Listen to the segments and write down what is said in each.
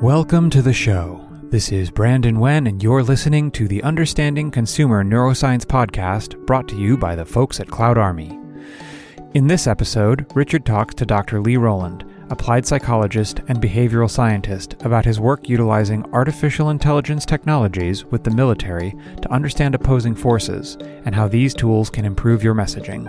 Welcome to the show. This is Brandon Wen, and you're listening to the Understanding Consumer Neuroscience podcast brought to you by the folks at Cloud Army. In this episode, Richard talks to Dr. Lee Rowland, applied psychologist and behavioral scientist, about his work utilizing artificial intelligence technologies with the military to understand opposing forces and how these tools can improve your messaging.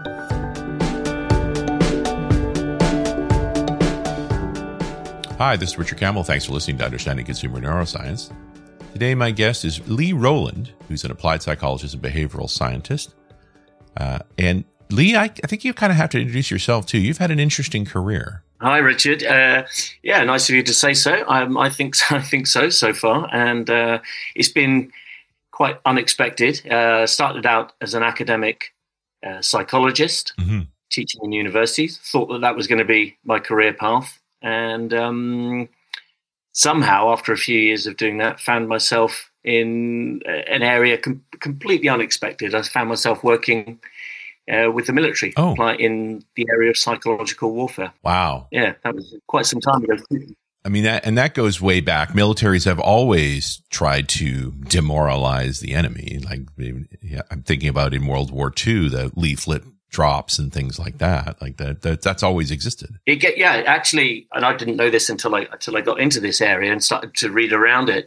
Hi, this is Richard Campbell. Thanks for listening to Understanding Consumer Neuroscience. Today, my guest is Lee Rowland, who's an applied psychologist and behavioral scientist. And Lee, I think you kind of have to introduce yourself, too. You've had an interesting career. Hi, Richard. Nice of you to say so. I think so far. And it's been quite unexpected. Started out as an academic psychologist, teaching in universities. Thought that was going to be my career path. And somehow, after a few years of doing that, found myself in an area completely unexpected. I found myself working with the military in the area of psychological warfare. Wow. Yeah, that was quite some time ago. I mean, that goes way back. Militaries have always tried to demoralize the enemy. Like, I'm thinking about in World War II, the leaflet drops and things like that. Like that's always existed. Actually, and I didn't know this until I got into this area and started to read around it.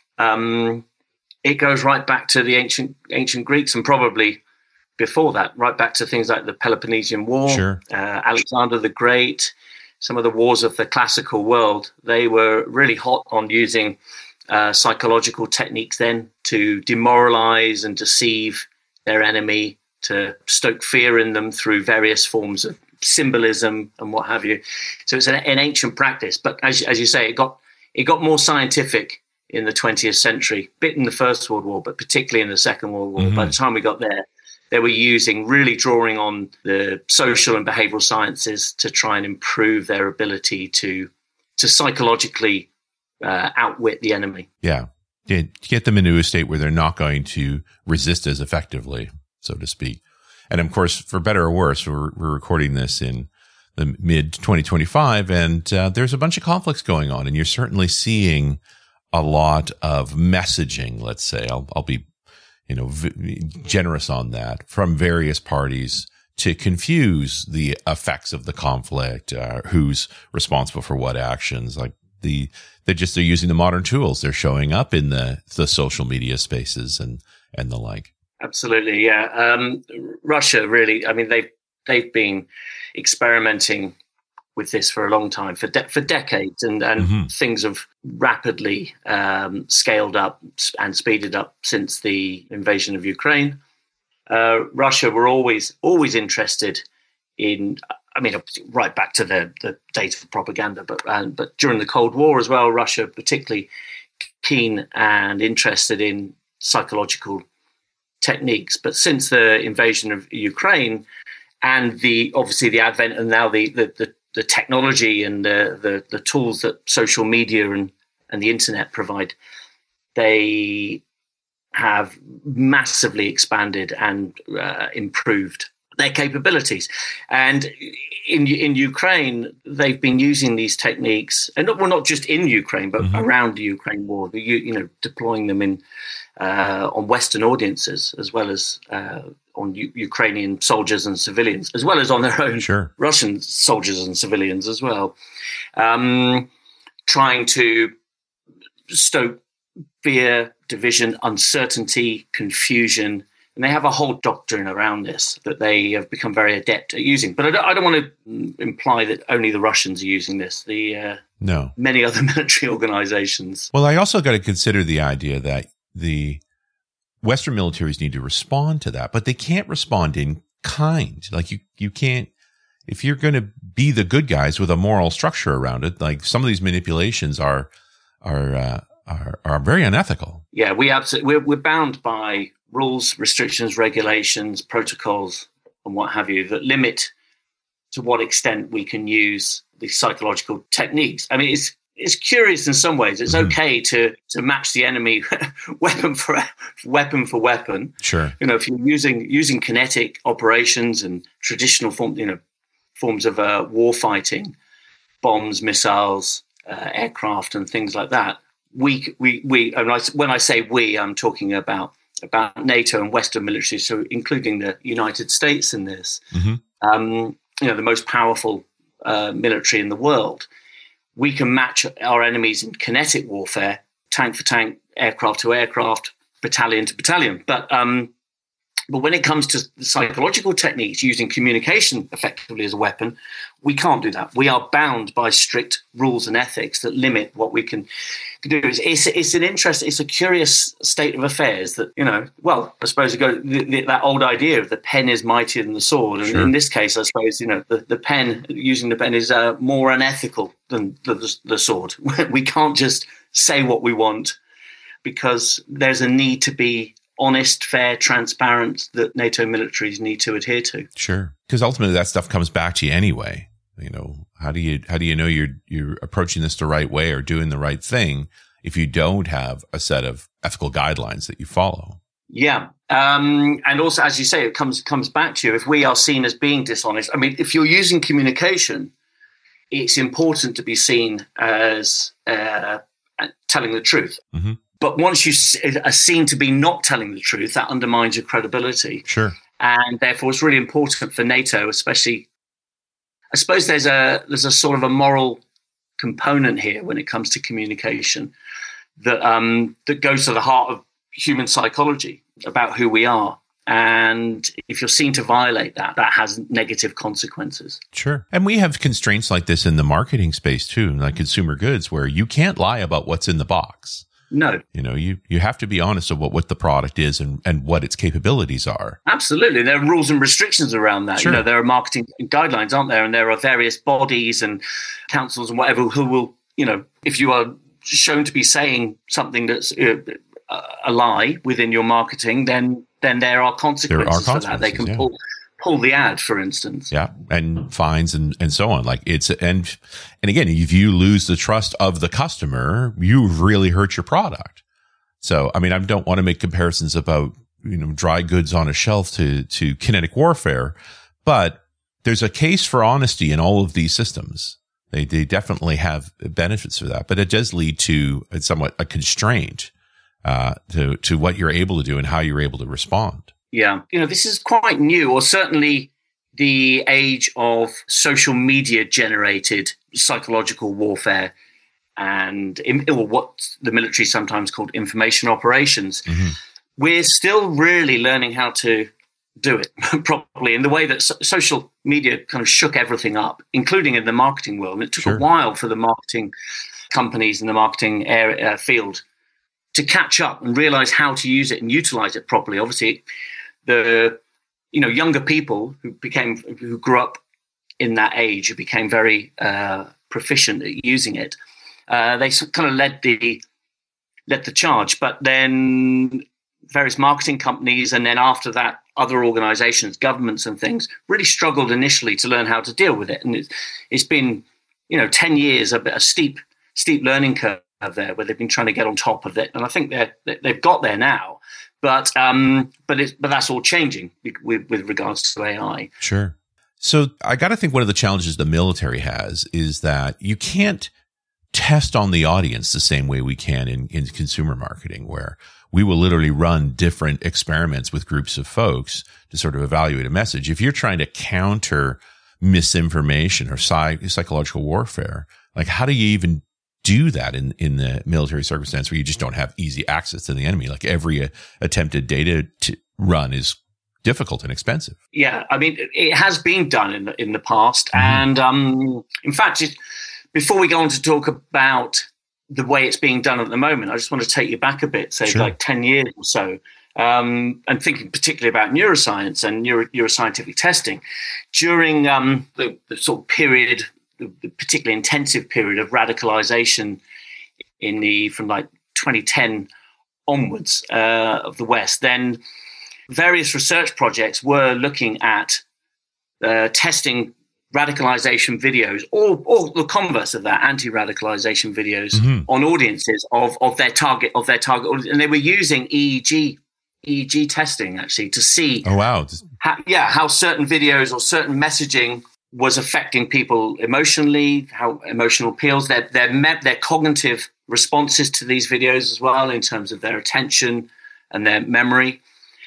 It goes right back to the ancient Greeks, and probably before that, right back to things like the Peloponnesian War, sure. Alexander the Great, some of the wars of the classical world. They were really hot on using psychological techniques then to demoralize and deceive their enemy, to stoke fear in them through various forms of symbolism and what have you. So it's an ancient practice, but as you say, it got more scientific in the 20th century, bit in the First World War, but particularly in the Second World War. By the time we got there, they were really drawing on the social and behavioral sciences to try and improve their ability to psychologically outwit the enemy. Yeah. Get them into a state where they're not going to resist as effectively, so to speak. And of course, for better or worse, we're recording this in the mid 2025, and there's a bunch of conflicts going on, and you're certainly seeing a lot of messaging. Let's say I'll be, generous on that, from various parties to confuse the effects of the conflict, who's responsible for what actions. Like they're using the modern tools. They're showing up in the social media spaces and the like. Absolutely, yeah. Russia really, I mean, they've been experimenting with this for a long time, for decades, and things have rapidly scaled up and speeded up since the invasion of Ukraine. Russia were always interested in, I mean, right back to the days of propaganda, but during the Cold War as well, Russia particularly keen and interested in psychological techniques. But since the invasion of Ukraine and obviously the advent and now the technology and the tools that social media and the internet provide, they have massively expanded and improved their capabilities. And in Ukraine, they've been using these techniques, and not just in Ukraine, but around the Ukraine war, deploying them on Western audiences, as well as on Ukrainian soldiers and civilians, as well as on their own Russian soldiers and civilians as well, trying to stoke fear, division, uncertainty, confusion. And they have a whole doctrine around this that they have become very adept at using. But I don't want to imply that only the Russians are using this. No. Many other military organizations. Well, I also got to consider the idea that the Western militaries need to respond to that, but they can't respond in kind. Like you can't, if you're going to be the good guys with a moral structure around it, like some of these manipulations are very unethical. Yeah, we're bound by rules, restrictions, regulations, protocols, and what have you that limit to what extent we can use these psychological techniques. I mean, it's curious in some ways. It's okay to match the enemy weapon for weapon. Sure. If you're using kinetic operations and traditional forms of war fighting, bombs, missiles, aircraft and things like that. We and when I say we, I'm talking about NATO and Western military, so including the United States in this. Mm-hmm. The most powerful military in the world. We can match our enemies in kinetic warfare, tank for tank, aircraft to aircraft, battalion to battalion. But when it comes to psychological techniques using communication effectively as a weapon, we can't do that. We are bound by strict rules and ethics that limit what we can do. It's a curious state of affairs that, I suppose that old idea of the pen is mightier than the sword. And in this case, I suppose, the pen, using the pen is more unethical than the sword. We can't just say what we want because there's a need to be honest, fair, transparent that NATO militaries need to adhere to. Sure, because ultimately that stuff comes back to you anyway. How do you know you're approaching this the right way or doing the right thing if you don't have a set of ethical guidelines that you follow? Yeah, and also, as you say, it comes back to you. If we are seen as being dishonest, I mean, if you're using communication, it's important to be seen as telling the truth. Mm-hmm. But once you are seen to be not telling the truth, that undermines your credibility. Sure. And therefore, it's really important for NATO, especially. I suppose there's a sort of a moral component here when it comes to communication that goes to the heart of human psychology about who we are. And if you're seen to violate that, that has negative consequences. Sure. And we have constraints like this in the marketing space too, like consumer goods, where you can't lie about what's in the box. No. You have to be honest about what the product is and what its capabilities are. Absolutely. There are rules and restrictions around that. Sure. There are marketing guidelines, aren't there? And there are various bodies and councils and whatever who will, if you are shown to be saying something that's a lie within your marketing, then there are consequences for that. They can pull the ad, for instance. Yeah. And fines and so on. Like and again, if you lose the trust of the customer, you've really hurt your product. So, I mean, I don't want to make comparisons about, dry goods on a shelf to kinetic warfare, but there's a case for honesty in all of these systems. They definitely have benefits for that, but it does lead to somewhat a constraint, to what you're able to do and how you're able to respond. Yeah. This is quite new, or certainly the age of social media generated psychological warfare and what the military sometimes called information operations. Mm-hmm. We're still really learning how to do it properly in the way that social media kind of shook everything up, including in the marketing world. And it took a while for the marketing companies in the marketing area, field to catch up and realize how to use it and utilize it properly. Obviously, the younger people who grew up in that age, who became very proficient at using it, they kind of led the charge. But then various marketing companies, and then after that, other organizations, governments and things, really struggled initially to learn how to deal with it. And it's been 10 years, a steep learning curve there, where they've been trying to get on top of it. And I think they've got there now. But that's all changing with regards to AI. Sure. So I got to think one of the challenges the military has is that you can't test on the audience the same way we can in consumer marketing, where we will literally run different experiments with groups of folks to sort of evaluate a message. If you're trying to counter misinformation or psychological warfare, like how do you even do that in the military circumstance where you just don't have easy access to the enemy? Like every attempted data to run is difficult and expensive. Yeah, I mean, it has been done in the past. Mm-hmm. And in fact, before we go on to talk about the way it's being done at the moment, I just want to take you back a bit, say like 10 years or so, and thinking particularly about neuroscience and neuroscientific testing. During the sort of period, the particularly intensive period of radicalization from like 2010 onwards of the West, then various research projects were looking at testing radicalization videos or the converse of that, anti-radicalization videos on audiences of their target audience. And they were using EEG testing actually to see how certain videos or certain messaging was affecting people emotionally, how emotional appeals, their cognitive responses to these videos as well, in terms of their attention and their memory.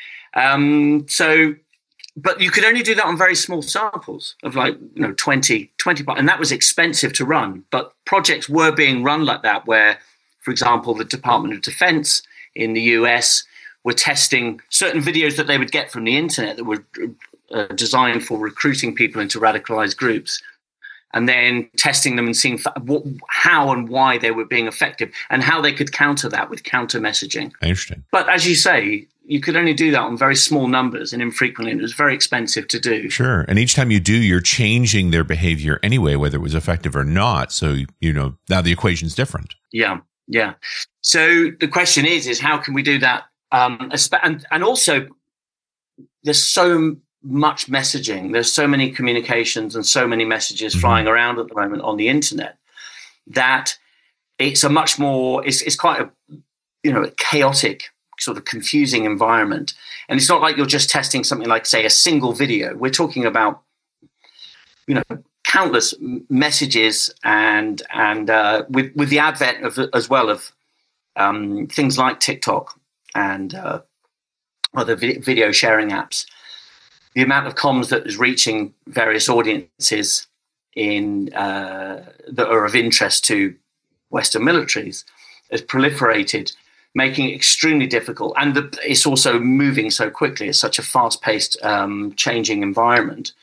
But you could only do that on very small samples of 20, and that was expensive to run. But projects were being run like that, where, for example, the Department of Defense in the US were testing certain videos that they would get from the internet that were designed for recruiting people into radicalized groups, and then testing them and seeing how and why they were being effective and how they could counter that with counter messaging. Interesting. But as you say, you could only do that on very small numbers and infrequently, and it was very expensive to do. Sure. And each time you do, you're changing their behavior anyway, whether it was effective or not. So, now the equation's different. Yeah. Yeah. So the question is how can we do that? And also, there's so much messaging. There's so many communications and so many messages flying around at the moment on the internet that it's a much more, it's quite a chaotic, sort of confusing environment. And it's not like you're just testing something like, say, a single video. We're talking about, countless messages and with the advent of things like TikTok and other video sharing apps, the amount of comms that is reaching various audiences that are of interest to Western militaries has proliferated, making it extremely difficult. And it's also moving so quickly. It's such a fast-paced, changing environment.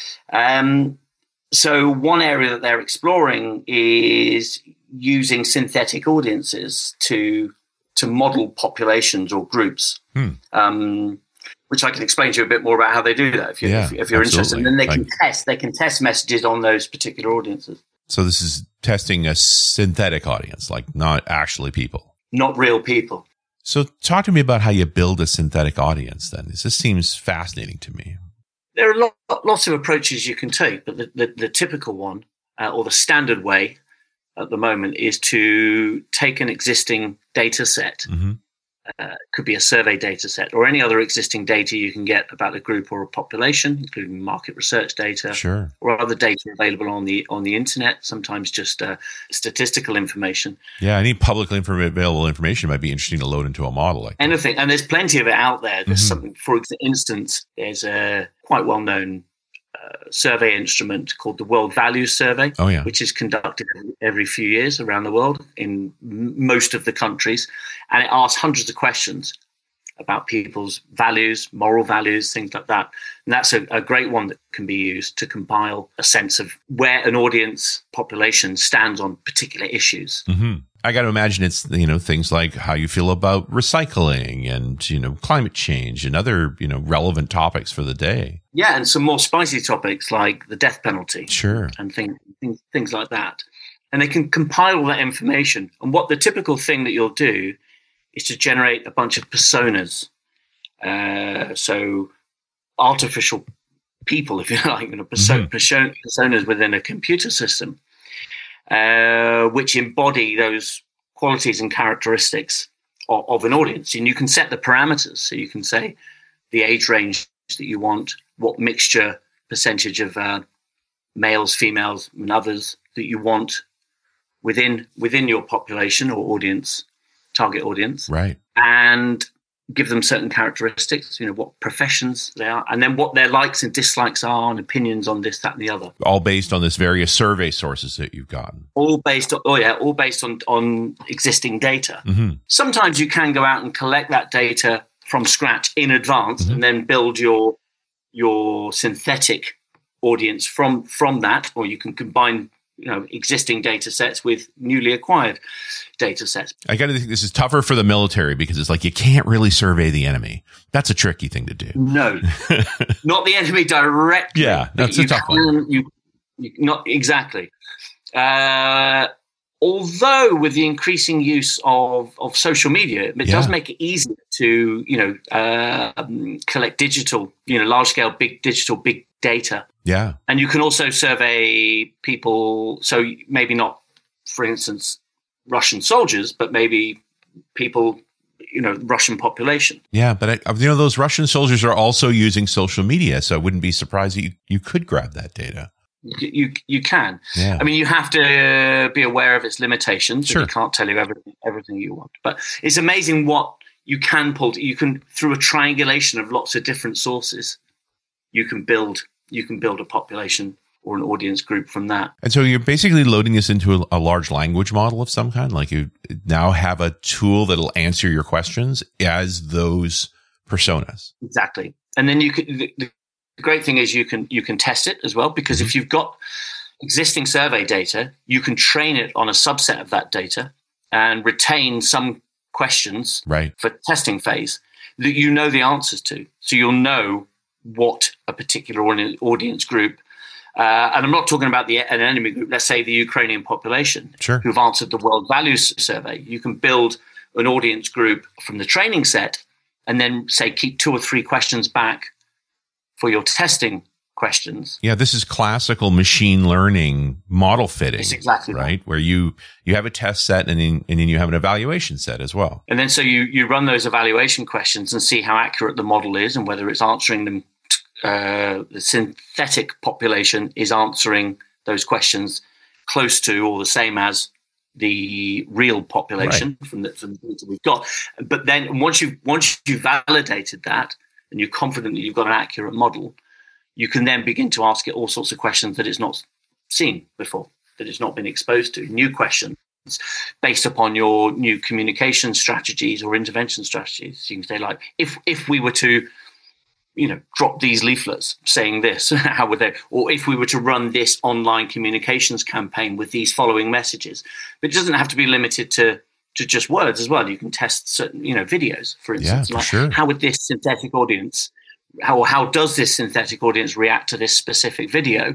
So one area that they're exploring is using synthetic audiences to model populations or groups, which I can explain to you a bit more about how they do that if you're interested. And then they can test messages on those particular audiences. So this is testing a synthetic audience, like not actually people. Not real people. So talk to me about how you build a synthetic audience then. This seems fascinating to me. There are lots of approaches you can take, but the typical one, or the standard way at the moment, is to take an existing data set. Could be a survey data set or any other existing data you can get about a group or a population, including market research data, sure, or other data available on the internet, sometimes just statistical information. Yeah, any publicly available information might be interesting to load into a model. Like anything, and there's plenty of it out there. There's something, for instance, there's a quite well-known survey instrument called the World Values Survey, which is conducted every few years around the world in most of the countries. And it asks hundreds of questions about people's values, moral values, things like that. And that's a great one that can be used to compile a sense of where an audience population stands on particular issues. I got to imagine it's, things like how you feel about recycling and, climate change and other, relevant topics for the day. Yeah. And some more spicy topics like the death penalty. Sure. And things like that. And they can compile all that information. And what the typical thing that you'll do is to generate a bunch of personas. So artificial people, if you like, personas within a computer system, which embody those qualities and characteristics of an audience. And you can set the parameters. So you can say the age range that you want, what mixture, percentage of males, females, and others that you want within your population or audience, target audience. Right. And give them certain characteristics, what professions they are, and then what their likes and dislikes are and opinions on this, that, and the other. All based on this various survey sources that you've gotten. All based on existing data. Sometimes you can go out and collect that data from scratch in advance and then build your synthetic audience from that, or you can combine existing data sets with newly acquired data sets. I got to think this is tougher for the military because it's like you can't really survey the enemy. That's a tricky thing to do. No, not the enemy directly. Yeah, that's a tough one. Not exactly. Although with the increasing use of social media, it does make it easier to collect digital, large scale, big data. Yeah. And you can also survey people. So maybe not, for instance, Russian soldiers, but maybe people, Russian population. Yeah. But, those Russian soldiers are also using social media. So I wouldn't be surprised that you could grab that data. You can. Yeah. I mean, you have to be aware of its limitations. Sure. You can't tell you everything you want. But it's amazing what you can pull. You can, through a triangulation of lots of different sources, you can build a population or an audience group from that. And so you're basically loading this into a large language model of some kind. Like you now have a tool that'll answer your questions as those personas. Exactly. And then you can. The great thing is you can test it as well, because if you've got existing survey data, you can train it on a subset of that data and retain some questions for testing phase that you know the answers to. So you'll know what a particular audience group, and I'm not talking about an enemy group, let's say the Ukrainian population, who've answered the World Values Survey. You can build an audience group from the training set and then, say, keep 2 or 3 questions back for your testing questions. Yeah, this is classical machine learning model fitting. It's exactly right. Where you have a test set and then you have an evaluation set as well. And then so you run those evaluation questions and see how accurate the model is and whether it's answering them. The synthetic population is answering those questions close to or the same as the real population from the data we've got. But then once you've validated that, and you're confident that you've got an accurate model, you can then begin to ask it all sorts of questions that it's not seen before, that it's not been exposed to, new questions based upon your new communication strategies or intervention strategies. You can say, like, if we were to, drop these leaflets saying this, how would they? Or if we were to run this online communications campaign with these following messages. But it doesn't have to be limited to just words as well. You can test certain, videos, for instance. How would this synthetic audience, how does this synthetic audience react to this specific video?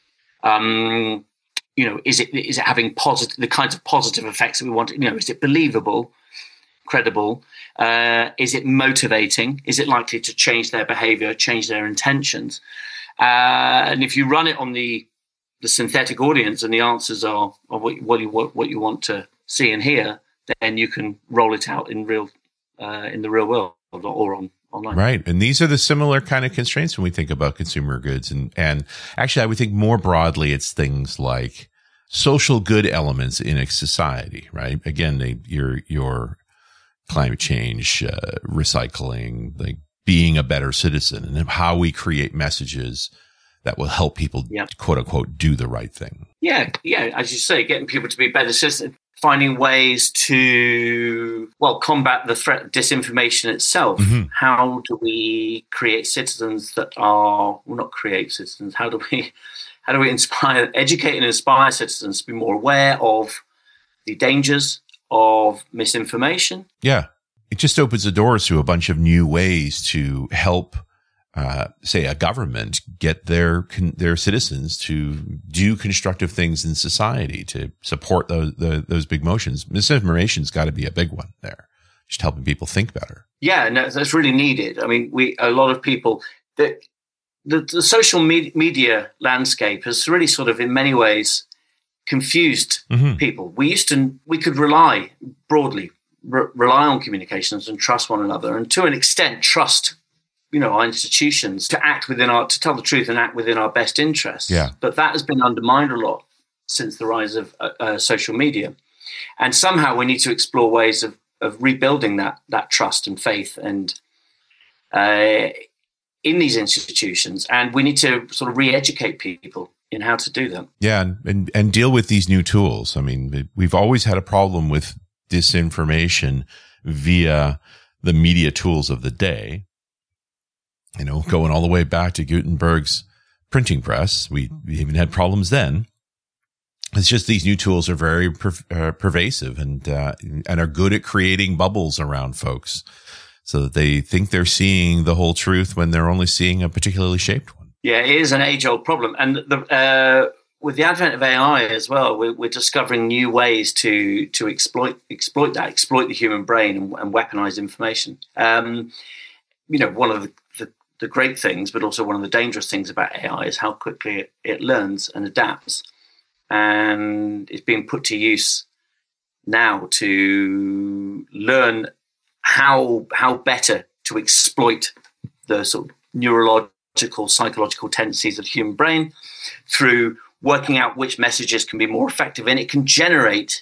Is it having the kinds of positive effects that we want? Is it believable, credible? Is it motivating? Is it likely to change their behavior, change their intentions? And if you run it on the synthetic audience and the answers are what you want to see and hear, then you can roll it out in the real world or online. Right. And these are the similar kind of constraints when we think about consumer goods. And actually, I would think more broadly, it's things like social good elements in a society, right? Again, your climate change, recycling, like being a better citizen, and how we create messages that will help people, quote unquote, do the right thing. Yeah. As you say, getting people to be better citizens. Finding ways to, combat the threat of disinformation itself. Mm-hmm. How do we create citizens that are, not create citizens, how do we educate and inspire citizens to be more aware of the dangers of misinformation? Yeah. It just opens the doors to a bunch of new ways to help, say, a government get their citizens to do constructive things in society to support those big motions. Misinformation's got to be a big one there, just helping people think better. Yeah, no, that's really needed. I mean, a lot of people, the social media landscape has really sort of, in many ways, confused people. We could rely on communications and trust one another, and to an extent, trust our institutions to tell the truth and act within our best interests. Yeah. But that has been undermined a lot since the rise of social media. And somehow we need to explore ways of rebuilding that trust and faith and in these institutions. And we need to sort of re-educate people in how to do that. Yeah. And deal with these new tools. I mean, we've always had a problem with disinformation via the media tools of the day. Going all the way back to Gutenberg's printing press, we even had problems then. It's just these new tools are very pervasive and are good at creating bubbles around folks, so that they think they're seeing the whole truth when they're only seeing a particularly shaped one. Yeah, it is an age-old problem, and with the advent of AI as well, we're discovering new ways to exploit the human brain and weaponize information. One of the great things, but also one of the dangerous things about AI is how quickly it learns and adapts. And it's being put to use now to learn how better to exploit the sort of neurological psychological tendencies of the human brain, through working out which messages can be more effective. And it can generate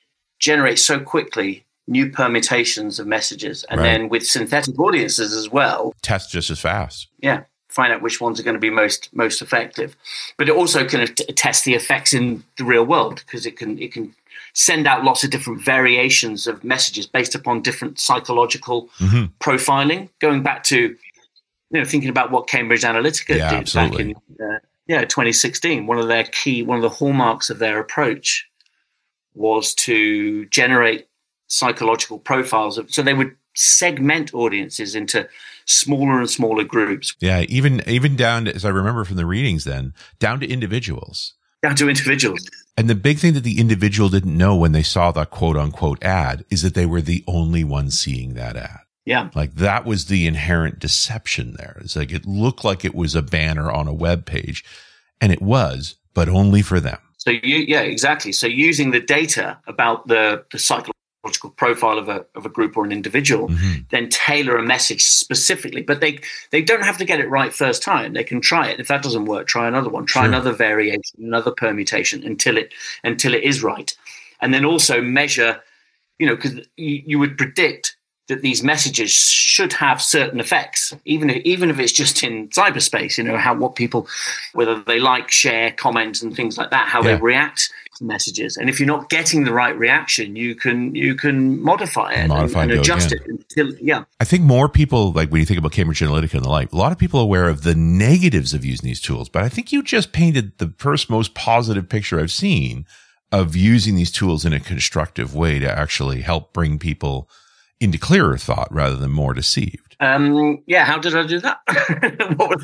so quickly new permutations of messages. And then with synthetic audiences as well. Test just as fast. Yeah. Find out which ones are going to be most effective. But it also can test the effects in the real world, because it can send out lots of different variations of messages based upon different psychological profiling. Going back to, thinking about what Cambridge Analytica did absolutely. back in 2016. One of the hallmarks of their approach was to generate psychological profiles so they would segment audiences into smaller and smaller groups. Yeah, even down to, as I remember from the readings then, down to individuals. Down to individuals. And the big thing that the individual didn't know when they saw the quote unquote ad is that they were the only ones seeing that ad. Yeah. Like that was the inherent deception there. It's like it looked like it was a banner on a web page, and it was, but only for them. So exactly. So using the data about the psychological profile of a group or an individual, then tailor a message specifically. But they don't have to get it right first time. They can try it. If that doesn't work, try another one. Try another variation, another permutation until it is right. And then also measure, because you would predict that these messages should have certain effects, even if it's just in cyberspace, what people, whether they like, share, comment, and things like that, how they react to messages. And if you're not getting the right reaction, you can modify it and adjust it until, I think more people, like when you think about Cambridge Analytica and the like, a lot of people are aware of the negatives of using these tools, but I think you just painted the first most positive picture I've seen of using these tools in a constructive way to actually help bring people into clearer thought rather than more deceived. How did I do that? What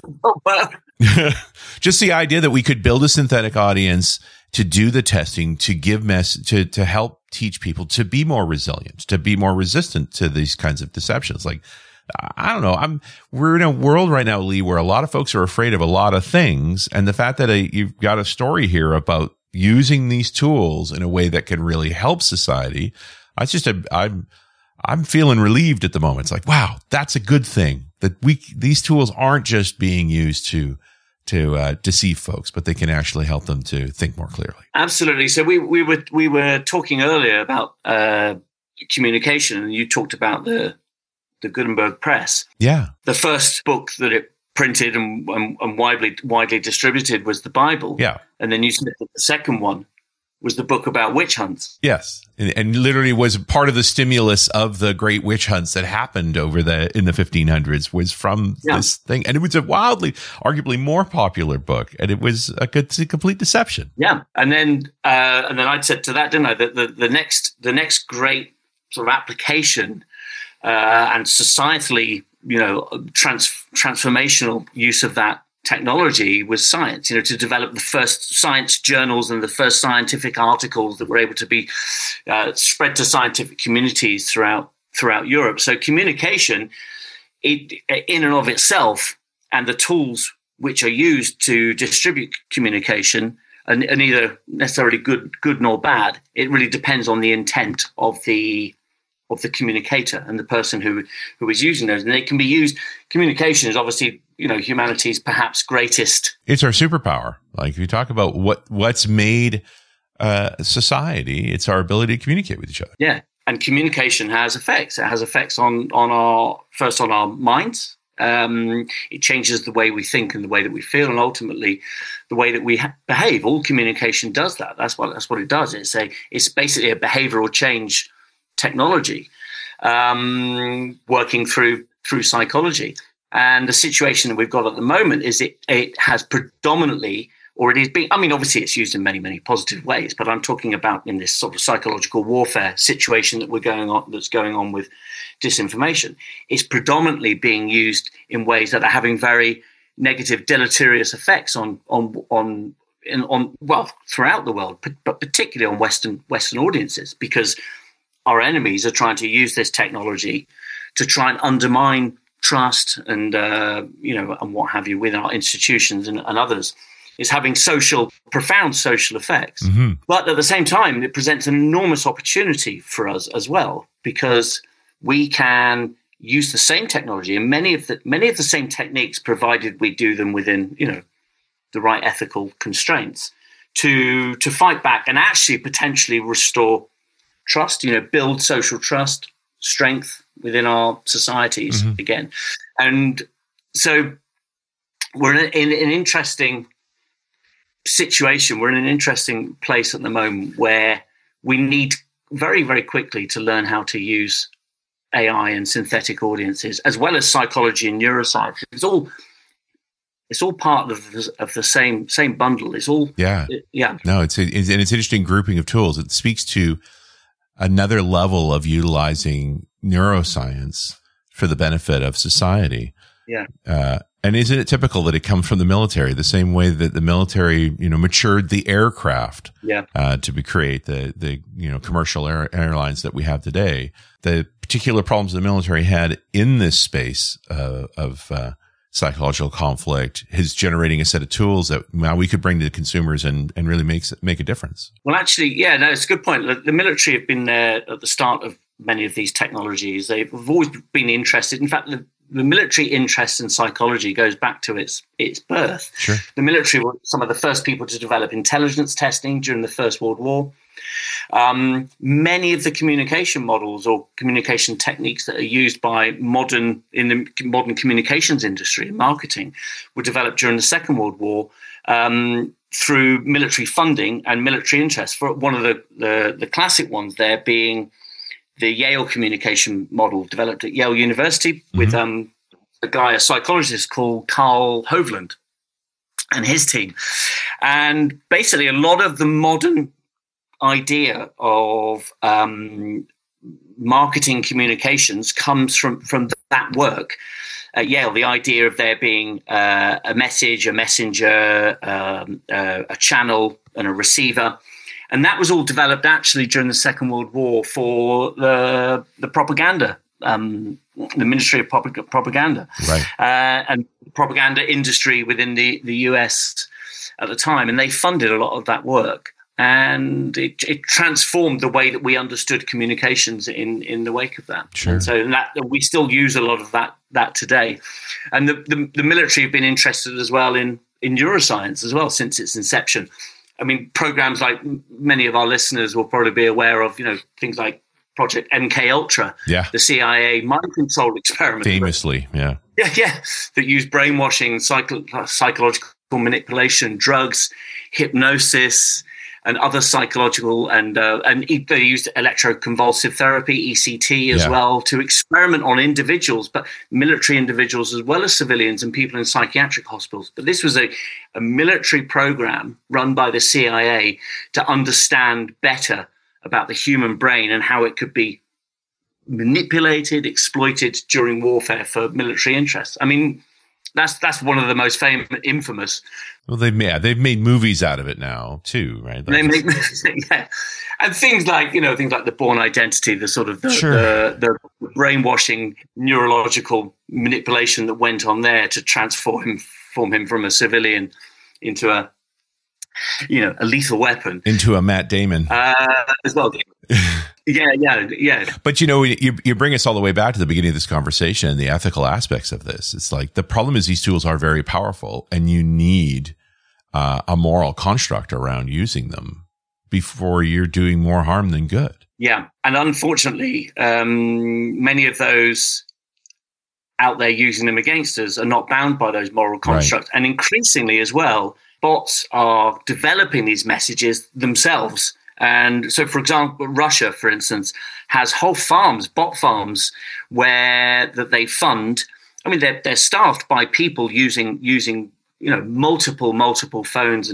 was just the idea that we could build a synthetic audience to do the testing, to give to help teach people to be more resilient, to be more resistant to these kinds of deceptions. Like, I don't know. We're in a world right now, Lee, where a lot of folks are afraid of a lot of things. And the fact that you've got a story here about using these tools in a way that can really help society, I'm feeling relieved at the moment. It's like, wow, that's a good thing that these tools aren't just being used to deceive folks, but they can actually help them to think more clearly. Absolutely. So we were talking earlier about communication, and you talked about the Gutenberg Press. Yeah. The first book that it printed and widely distributed was the Bible. Yeah. And then you said that the second one was the book about witch hunts. Yes. And literally was part of the stimulus of the great witch hunts that happened in the 1500s was from this thing. And it was a arguably more popular book. And it was a complete deception. Yeah. And then I said to that, didn't I, that the next great sort of application and societally, transformational use of that technology was science, to develop the first science journals and the first scientific articles that were able to be spread to scientific communities throughout Europe. So communication, in and of itself, and the tools which are used to distribute communication are neither necessarily good nor bad. It really depends on the intent of the communicator and the person who is using those. And they can be used. Communication is obviously, humanity's perhaps greatest. It's our superpower. Like if you talk about what's made society, it's our ability to communicate with each other. Yeah. And communication has effects. It has effects on our minds. It changes the way we think and the way that we feel, and ultimately the way that we behave. All communication does that. That's what it does. It's basically a behavioral change technology working through psychology. And the situation that we've got at the moment is it has predominantly, or it is being, obviously it's used in many, many positive ways, but I'm talking about in this sort of psychological warfare situation that's going on with disinformation. It's predominantly being used in ways that are having very negative, deleterious effects on throughout the world, but particularly on Western audiences, because our enemies are trying to use this technology to try and undermine trust and and what have you with our institutions and others. It's having profound social effects. Mm-hmm. But at the same time, it presents an enormous opportunity for us as well, because we can use the same technology and many of the same techniques, provided we do them within, the right ethical constraints, to fight back and actually potentially restore trust, build social trust, strength within our societies again. And so we're in an interesting situation. We're in an interesting place at the moment where we need very, very quickly to learn how to use AI and synthetic audiences, as well as psychology and neuroscience. It's all part of the same bundle. It's all yeah. No, it's an interesting grouping of tools. It speaks to another level of utilizing neuroscience for the benefit of society. Yeah. And isn't it typical that it comes from the military, the same way that the military, matured the aircraft to create the commercial airlines that we have today? The particular problems the military had in this space of psychological conflict is generating a set of tools that now we could bring to the consumers and really make a difference. Well, actually, it's a good point. The military have been there at the start of many of these technologies. They've always been interested. In fact, the military interest in psychology goes back to its birth. Sure. The military were some of the first people to develop intelligence testing during the First World War. Many of the communication models or communication techniques that are used by in the modern communications industry and marketing were developed during the Second World War through military funding and military interest. For one of the classic ones there being the Yale communication model developed at Yale University with a psychologist called Carl Hovland and his team. And basically a lot of the modern idea of marketing communications comes from that work at Yale. The idea of there being a message, a messenger, a channel and a receiver. And that was all developed actually during the Second World War for the propaganda, the Ministry of Propaganda, right, and propaganda industry within the US at the time. And they funded a lot of that work. And it transformed the way that we understood communications in the wake of that. Sure. And so we still use a lot of that today. And the military have been interested as well in neuroscience as well since its inception. I mean, programs like many of our listeners will probably be aware of, things like Project MK Ultra, the CIA mind control experiment. Famously, yeah. Yeah, that used brainwashing, psychological manipulation, drugs, hypnosis, and other psychological and they used electroconvulsive therapy, ECT, as well, to experiment on individuals, but military individuals as well as civilians and people in psychiatric hospitals. But this was a military program run by the CIA to understand better about the human brain and how it could be manipulated, exploited during warfare for military interests. I mean, that's one of the most famous, infamous. Well, they've made movies out of it now too, right? They make movies, and things like the Bourne Identity, the sort of the brainwashing, neurological manipulation that went on there to transform him from a civilian into a lethal weapon, into a Matt Damon as well. Yeah. But you bring us all the way back to the beginning of this conversation and the ethical aspects of this. It's like the problem is these tools are very powerful, and you need a moral construct around using them before you're doing more harm than good. Yeah, and unfortunately, many of those out there using them against us are not bound by those moral constructs, and increasingly as well, bots are developing these messages themselves. And so, for example, Russia, for instance, has whole bot farms, where that they fund. I mean, they're staffed by people using multiple phones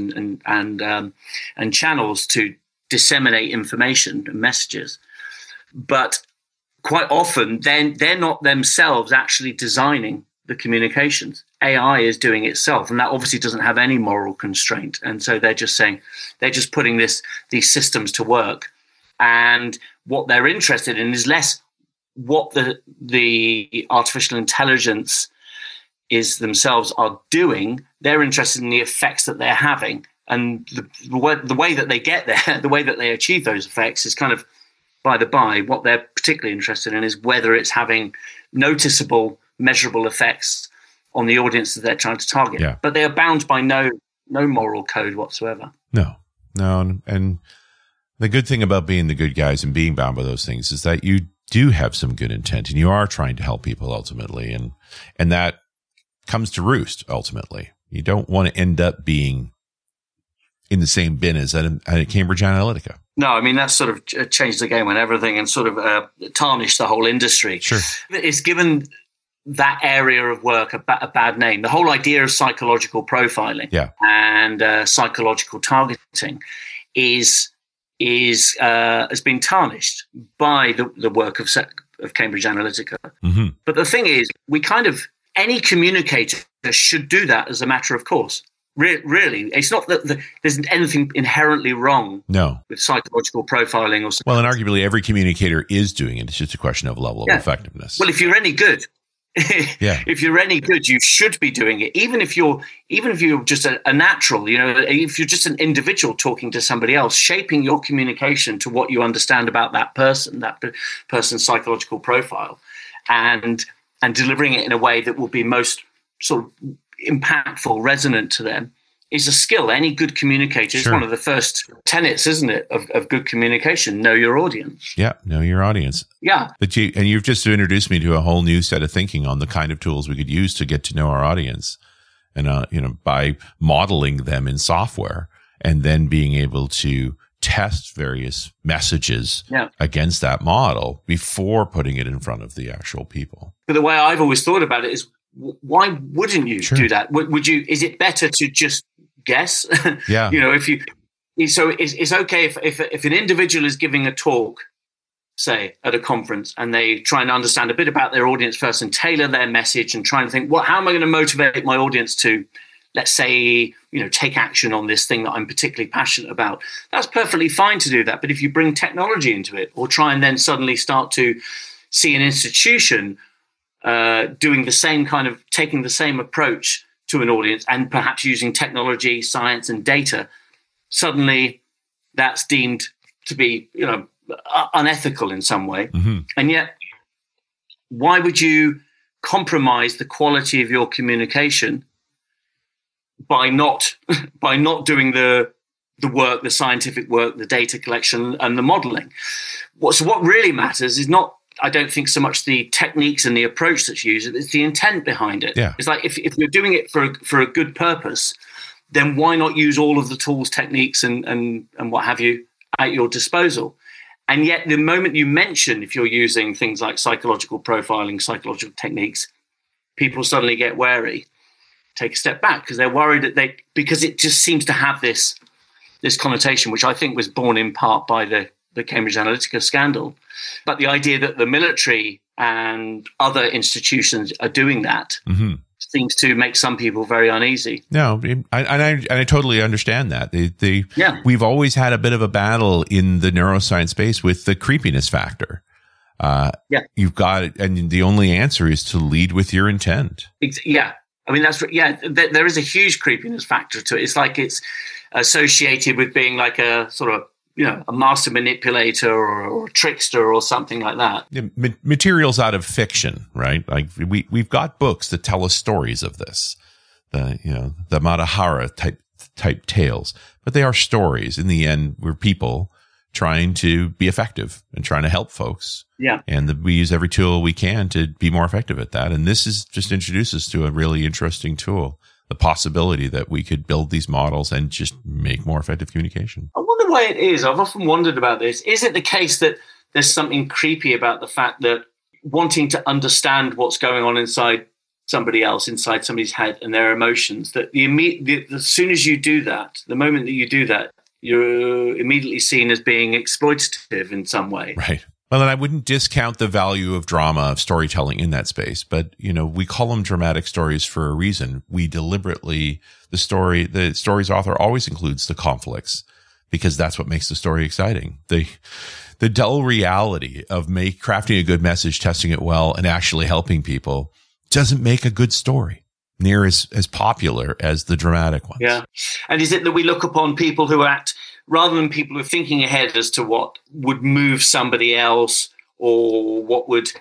and channels to disseminate information and messages. But quite often, they're not themselves actually designing the communications. AI is doing it itself, and that obviously doesn't have any moral constraint. And so they're just putting these systems to work. And what they're interested in is less what the artificial intelligence is themselves are doing. They're interested in the effects that they're having, and the way that they get there, the way that they achieve those effects is kind of by the by. What they're particularly interested in is whether it's having noticeable, measurable effects on the audience that they're trying to target. Yeah. But they are bound by no moral code whatsoever. No. And the good thing about being the good guys and being bound by those things is that you do have some good intent and you are trying to help people ultimately. And that comes to roost ultimately. You don't want to end up being in the same bin as at Cambridge Analytica. No, I mean, that's sort of changed the game and everything and sort of tarnished the whole industry. Sure. It's given that area of work a bad name. The whole idea of psychological profiling and psychological targeting has been tarnished by the work of Cambridge Analytica. Mm-hmm. But the thing is, any communicator should do that as a matter of course. Really, it's not that there's anything inherently wrong with psychological profiling or something. Well, and arguably every communicator is doing it. It's just a question of level of effectiveness. Well, if you're any good, if you're any good, you should be doing it. Even if you're just a natural, if you're just an individual talking to somebody else, shaping your communication to what you understand about that person's psychological profile, and delivering it in a way that will be most sort of impactful, resonant to them, is a skill. Any good communicator is one of the first tenets, isn't it, of good communication? Know your audience. Yeah, know your audience. Yeah. But you've just introduced me to a whole new set of thinking on the kind of tools we could use to get to know our audience, and by modeling them in software and then being able to test various messages against that model before putting it in front of the actual people. But the way I've always thought about it is, why wouldn't you do that? Would you? Is it better to just guess? Yeah. It's okay if an individual is giving a talk, say at a conference, and they try and understand a bit about their audience first and tailor their message and try and think, how am I going to motivate my audience to, let's say, take action on this thing that I'm particularly passionate about? That's perfectly fine to do that. But if you bring technology into it, or try and then suddenly start to see an institution doing the same taking the same approach to an audience and perhaps using technology, science and data, suddenly that's deemed to be, unethical in some way. Mm-hmm. And yet, why would you compromise the quality of your communication by not doing the work, the scientific work, the data collection and the modeling? So what really matters is not, I don't think, so much the techniques and the approach that's used, it's the intent behind it. Yeah. It's like if you're doing it for a good purpose, then why not use all of the tools, techniques and what have you at your disposal? And yet the moment you mention, if you're using things like psychological profiling, psychological techniques, people suddenly get wary, take a step back because they're worried because it just seems to have this connotation, which I think was born in part by the Cambridge Analytica scandal. But the idea that the military and other institutions are doing that seems to make some people very uneasy. No, I totally understand that. We've always had a bit of a battle in the neuroscience space with the creepiness factor. You've got it, and the only answer is to lead with your intent. Yeah. I mean, there is a huge creepiness factor to it. It's like it's associated with being like a sort of, a master manipulator or a trickster or something like that. Materials out of fiction, right? Like we've got books that tell us stories of this, the Matahara type tales, but they are stories. In the end, we're people trying to be effective and trying to help folks. Yeah. And we use every tool we can to be more effective at that. And this is just introduces us to a really interesting tool, the possibility that we could build these models and just make more effective communication. I wonder why it is. I've often wondered about this. Is it the case that there's something creepy about the fact that wanting to understand what's going on inside somebody else, inside somebody's head and their emotions, that as soon as you do that, the moment that you do that, you're immediately seen as being exploitative in some way. Right. Well, and I wouldn't discount the value of drama, of storytelling in that space, but we call them dramatic stories for a reason. We deliberately, the story's author always includes the conflicts because that's what makes the story exciting. The dull reality of crafting a good message, testing it well, and actually helping people doesn't make a good story near as popular as the dramatic ones. Yeah. And is it that we look upon people who act, rather than people who are thinking ahead as to what would move somebody else or what would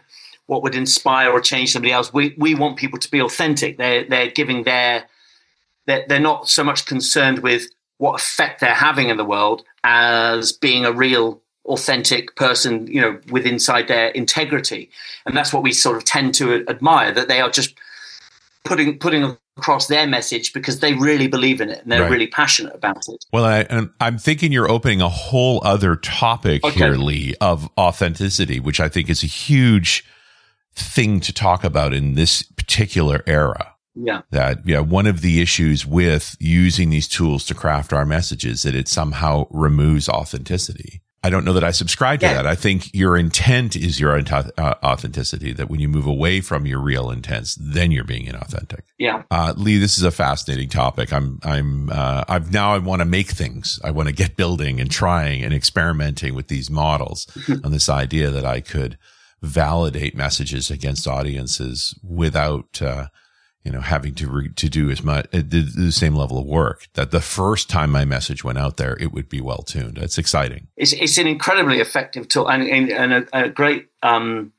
what would inspire or change somebody else. We want people to be authentic. They're giving they're not so much concerned with what effect they're having in the world as being a real authentic person, with inside their integrity. And that's what we sort of tend to admire, that they are just putting across their message because they really believe in it and they're really passionate about it. Well, I'm thinking you're opening a whole other topic here, Lee, of authenticity, which I think is a huge thing to talk about in this particular era. Yeah. That, one of the issues with using these tools to craft our messages, that it somehow removes authenticity. I don't know that I subscribe to that. I think your intent is your authenticity, that when you move away from your real intents, then you're being inauthentic. Yeah. Lee, this is a fascinating topic. I want to make things. I want to get building and trying and experimenting with these models on this idea that I could validate messages against audiences without, having to do as much, the same level of work, that the first time my message went out there, it would be well tuned. It's exciting. It's an incredibly effective tool and a great, not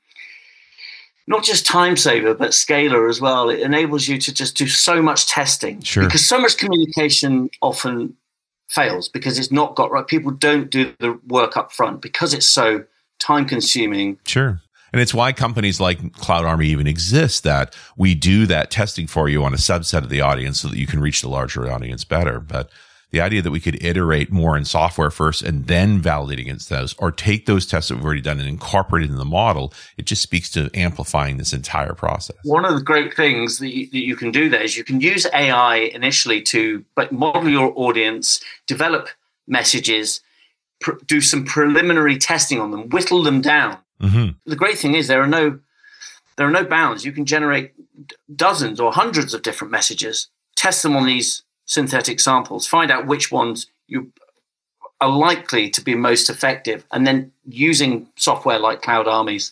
just time saver, but scaler as well. It enables you to just do so much testing. Sure. Because so much communication often fails because it's not got right. People don't do the work up front because it's so time consuming. Sure. And it's why companies like Cloud Army even exist, that we do that testing for you on a subset of the audience so that you can reach the larger audience better. But the idea that we could iterate more in software first and then validate against those, or take those tests that we've already done and incorporate it in the model, it just speaks to amplifying this entire process. One of the great things that you can do there is you can use AI initially to model your audience, develop messages, do some preliminary testing on them, whittle them down. Mm-hmm. The great thing is there are no bounds. You can generate dozens or hundreds of different messages, test them on these synthetic samples, find out which ones you are likely to be most effective, and then using software like Cloud Army's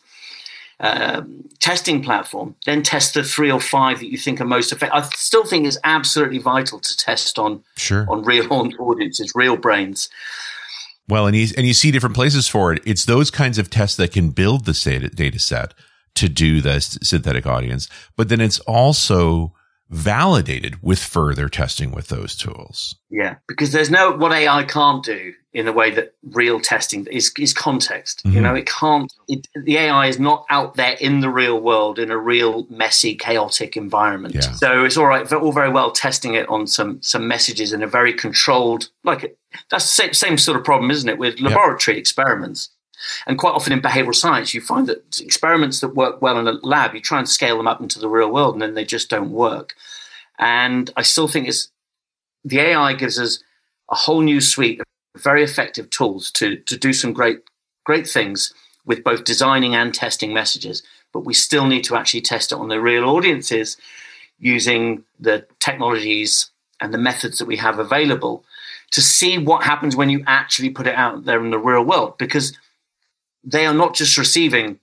testing platform, then test the 3 or 5 that you think are most effective. I still think it's absolutely vital to test on real audiences, real brains. Well, and you see different places for it. It's those kinds of tests that can build the data set to do the synthetic audience, but then it's also validated with further testing with those tools. Yeah, because there's what AI can't do in the way that real testing is context. Mm-hmm. It can't. The AI is not out there in the real world in a real messy, chaotic environment. Yeah. So it's all right, all very well testing it on some messages in a very controlled, that's the same sort of problem, isn't it, with laboratory experiments. And quite often in behavioral science, you find that experiments that work well in a lab, you try and scale them up into the real world, and then they just don't work. And I still think the AI gives us a whole new suite of very effective tools to do some great things with both designing and testing messages. But we still need to actually test it on the real audiences using the technologies and the methods that we have available to see what happens when you actually put it out there in the real world, because they are not just receiving,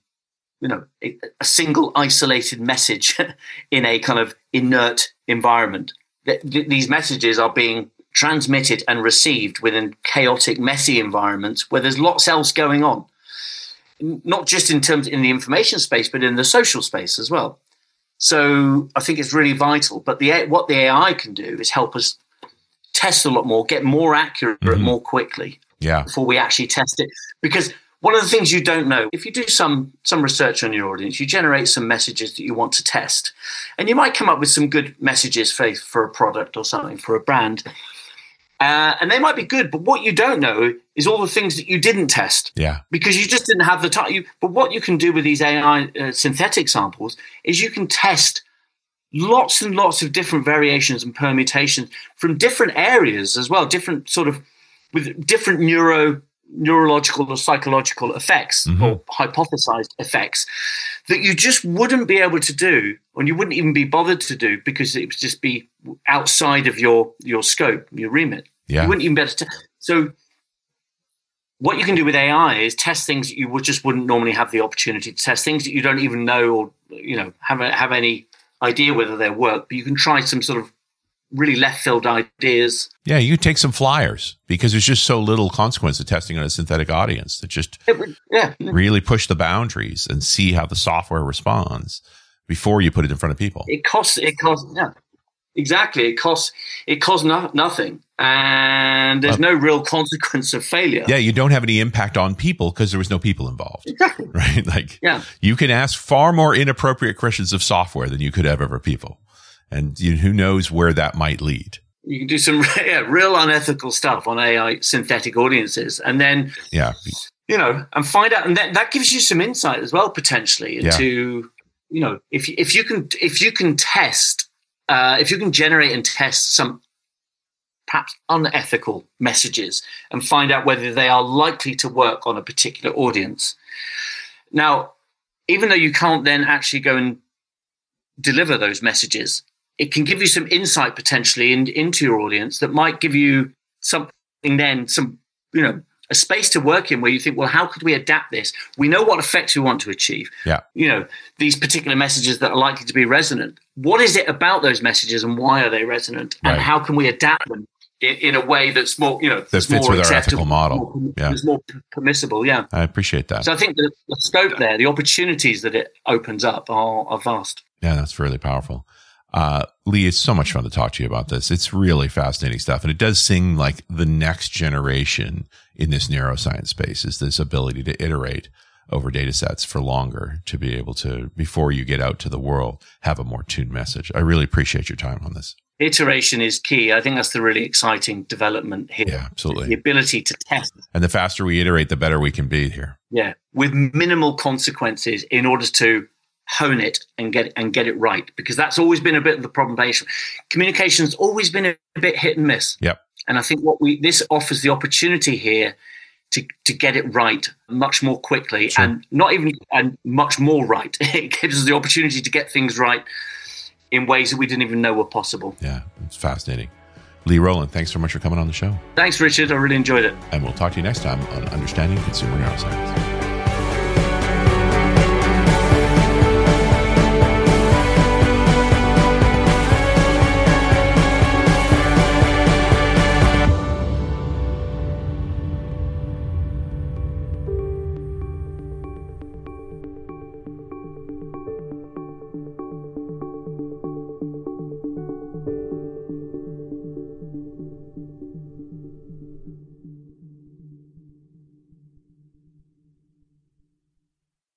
a single isolated message in a kind of inert environment. These messages are being transmitted and received within chaotic, messy environments where there's lots else going on, not just in the information space, but in the social space as well. So I think it's really vital. But what the AI can do is help us test a lot more, get more accurate more quickly before we actually test it. Because one of the things you don't know, if you do some research on your audience, you generate some messages that you want to test. And you might come up with some good messages for a product or something, for a brand. And they might be good, but what you don't know is all the things that you didn't test. Yeah. Because you just didn't have the time. But what you can do with these AI synthetic samples is you can test lots and lots of different variations and permutations from different areas as well, different sort of with different neurological or psychological effects or hypothesized effects that you just wouldn't be able to do, or you wouldn't even be bothered to do because it would just be outside of your scope, your remit. Yeah. You wouldn't even be able to. So what you can do with AI is test things that you wouldn't normally have the opportunity to test, things that you don't even know or have any idea whether they work, but you can try some sort of really left field ideas. Yeah, you take some flyers because there's just so little consequence of testing on a synthetic audience that just really push the boundaries and see how the software responds before you put it in front of people. It costs, exactly. It costs nothing, and there's no real consequence of failure. Yeah, you don't have any impact on people because there was no people involved. Exactly. Right? Like, you can ask far more inappropriate questions of software than you could have over people. And who knows where that might lead. You can do some real unethical stuff on AI synthetic audiences, and then, and find out. And that gives you some insight as well, potentially, into, if you can test, if you can generate and test some perhaps unethical messages and find out whether they are likely to work on a particular audience. Now, even though you can't then actually go and deliver those messages, it can give you some insight potentially into your audience that might give you something then, a space to work in where you think, well, how could we adapt this? We know what effects we want to achieve. Yeah. These particular messages that are likely to be resonant. What is it about those messages and why are they resonant? And how can we adapt them in a way that's more, that fits with our ethical model. It's more permissible. Yeah. I appreciate that. So I think the scope there, the opportunities that it opens up are vast. Yeah, that's really powerful. Lee, it's so much fun to talk to you about this. It's really fascinating stuff. And it does seem like the next generation in this neuroscience space is this ability to iterate over data sets for longer to be able to, before you get out to the world, have a more tuned message. I really appreciate your time on this. Iteration is key. I think that's the really exciting development here. Yeah, absolutely. The ability to test. And the faster we iterate, the better we can be here. Yeah, with minimal consequences in order to hone it and get it right, because that's always been a bit of the problem. Communication's always been a bit hit and miss. Yep. And I think this offers the opportunity here to get it right much more quickly, and much more right. It gives us the opportunity to get things right in ways that we didn't even know were possible. Yeah, it's fascinating. Lee Rowland, thanks so much for coming on the show. Thanks, Richard. I really enjoyed it. And we'll talk to you next time on Understanding Consumer Neuroscience.